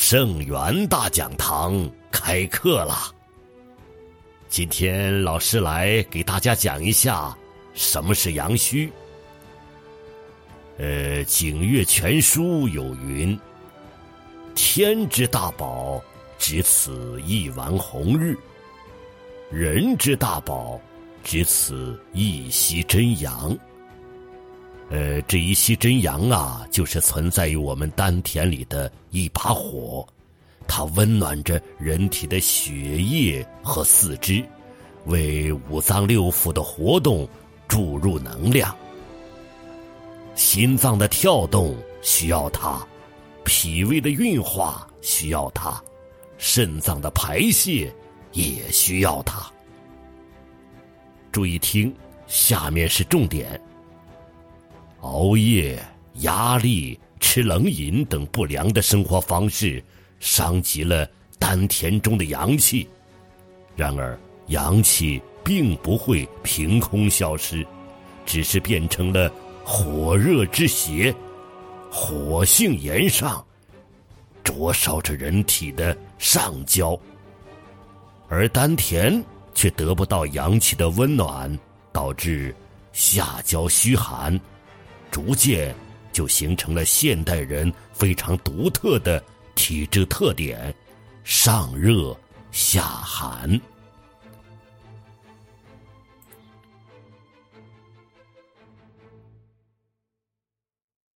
圣元大讲堂开课了。今天老师来给大家讲一下什么是阳虚。景岳全书有云：天之大宝，只此一丸红日；人之大宝，只此一息真阳。这一息真阳啊，就是存在于我们丹田里的一把火，它温暖着人体的血液和四肢，为五脏六腑的活动注入能量。心脏的跳动需要它，脾胃的运化需要它，肾脏的排泄也需要它。注意听，下面是重点。熬夜、压力、吃冷饮等不良的生活方式伤及了丹田中的阳气。然而阳气并不会凭空消失，只是变成了火热之邪，火性炎上，灼烧着人体的上焦，而丹田却得不到阳气的温暖，导致下焦虚寒，逐渐就形成了现代人非常独特的体质特点：上热下寒。